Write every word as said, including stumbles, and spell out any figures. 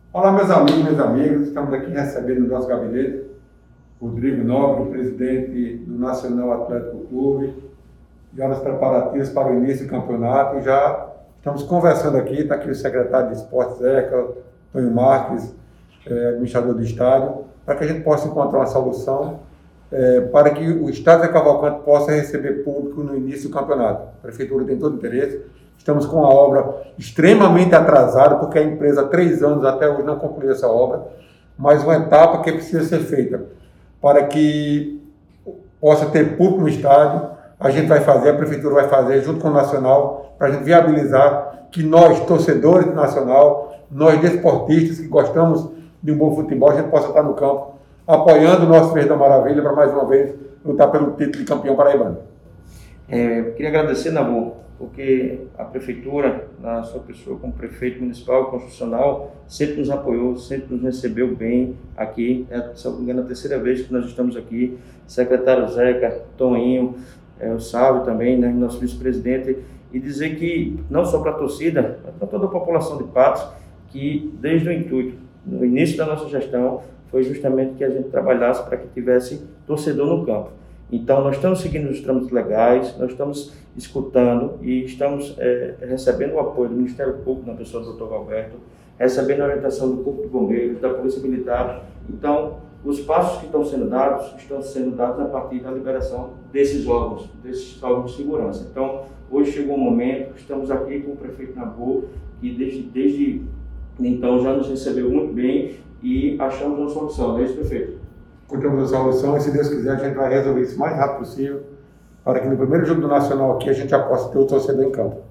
Olá, meus amigos, meus amigos, estamos aqui recebendo no nosso gabinete Rodrigo Nobre, presidente do Nacional Atlético Clube, já nos preparativos para o início do campeonato. Já estamos conversando aqui, está aqui o secretário de Esportes, Zeca, Tonho Marques, é, administrador do estádio, para que a gente possa encontrar uma solução é, para que o estádio Zé Cavalcante possa receber público no início do campeonato. A prefeitura tem todo o interesse. Estamos com a obra extremamente atrasada, porque a empresa há três anos até hoje não concluiu essa obra, mas uma etapa que precisa ser feita para que possa ter público no estádio. A gente vai fazer, a prefeitura vai fazer junto com o Nacional, para a gente viabilizar que nós, torcedores do Nacional, nós desportistas que gostamos de um bom futebol, a gente possa estar no campo apoiando o nosso Verde da Maravilha para mais uma vez lutar pelo título de campeão paraibano. É, eu queria agradecer, Nabu, porque a prefeitura, na sua pessoa como prefeito municipal e constitucional, sempre nos apoiou, sempre nos recebeu bem aqui. É, se eu não me engano, a terceira vez que nós estamos aqui. Secretário Zeca, Toninho, é, o Sávio também, né, nosso vice-presidente, e dizer que, não só para a torcida, mas para toda a população de Patos, que desde o intuito, no início da nossa gestão, foi justamente que a gente trabalhasse para que tivesse torcedor no campo. Então, nós estamos seguindo os trâmites legais, nós estamos escutando e estamos é, recebendo o apoio do Ministério Público, na pessoa do doutor Alberto, recebendo a orientação do Corpo de Bombeiros, da Polícia Militar. Então, os passos que estão sendo dados, estão sendo dados a partir da liberação desses órgãos, desses órgãos de segurança. Então, hoje chegou o momento, estamos aqui com o prefeito Nabu, que desde, desde então já nos recebeu muito bem e achamos uma solução, não é isso, prefeito? Encontramos a solução e, se Deus quiser, a gente vai resolver isso o mais rápido possível para que no primeiro jogo do Nacional aqui a gente já possa ter o torcedor em campo.